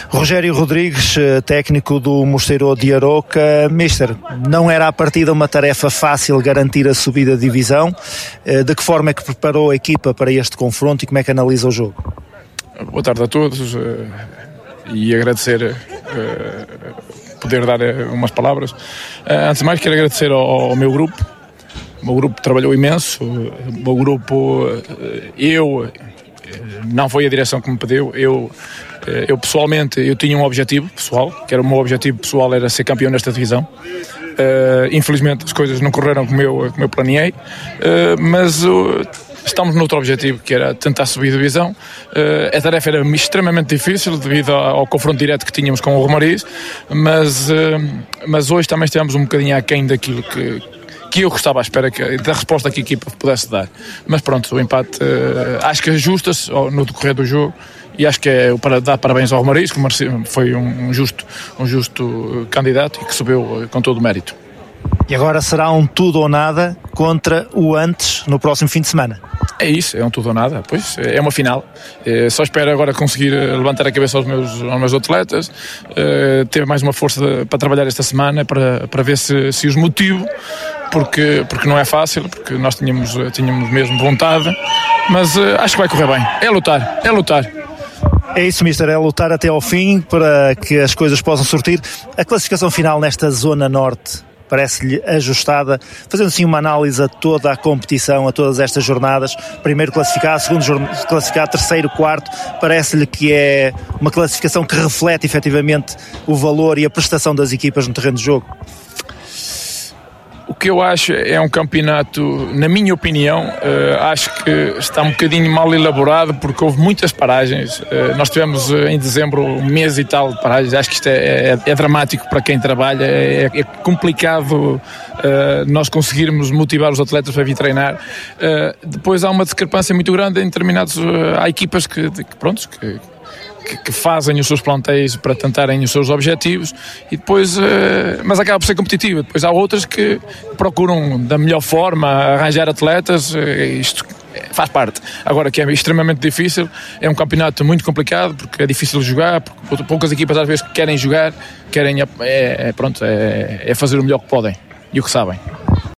Rogério Rodrigues, técnico do Mosteiro de Aroca. Mister, não era à partida uma tarefa fácil garantir a subida de divisão. De que forma é que preparou a equipa para este confronto e como é que analisa o jogo? Boa tarde a todos e agradecer poder dar umas palavras. Antes de mais quero agradecer ao meu grupo. O meu grupo trabalhou imenso. O meu grupo, não foi a direção que me pediu. Eu pessoalmente, eu tinha um objetivo pessoal, que era o meu objetivo pessoal, era ser campeão nesta divisão. Infelizmente as coisas não correram como eu planeei, mas estamos noutro objetivo, que era tentar subir a divisão. A tarefa era extremamente difícil devido ao confronto direto que tínhamos com o Romariz, mas hoje também estivemos um bocadinho aquém daquilo que eu estava à espera da resposta que a equipa pudesse dar. Mas pronto, o empate acho que ajusta-se no decorrer do jogo e acho que é para dar parabéns ao Romariz, que foi um justo candidato e que subiu com todo o mérito. E agora será um tudo ou nada contra o Antes no próximo fim de semana? É isso, é um tudo ou nada, pois é uma final. Só espero agora conseguir levantar a cabeça aos meus atletas, ter mais uma força para trabalhar esta semana, para ver se os motivo, porque não é fácil, porque nós tínhamos mesmo vontade, mas acho que vai correr bem. É lutar. É isso, Mister, é lutar até ao fim para que as coisas possam surtir. A classificação final nesta zona norte parece-lhe ajustada, fazendo assim uma análise a toda a competição, a todas estas jornadas, primeiro classificado, segundo classificado, terceiro, quarto, parece-lhe que é uma classificação que reflete efetivamente o valor e a prestação das equipas no terreno de jogo? O que eu acho é um campeonato, na minha opinião, acho que está um bocadinho mal elaborado porque houve muitas paragens. Nós tivemos em dezembro um mês e tal de paragens. Acho que isto é dramático para quem trabalha, é complicado nós conseguirmos motivar os atletas para vir treinar. Depois há uma discrepância muito grande em determinados... Há equipas que fazem os seus plantéis para tentarem os seus objetivos e depois, mas acaba por ser competitivo. Depois há outras que procuram da melhor forma arranjar atletas, isto faz parte. Agora que é extremamente difícil, é um campeonato muito complicado porque é difícil de jogar, porque poucas equipas às vezes querem jogar, fazer o melhor que podem e o que sabem.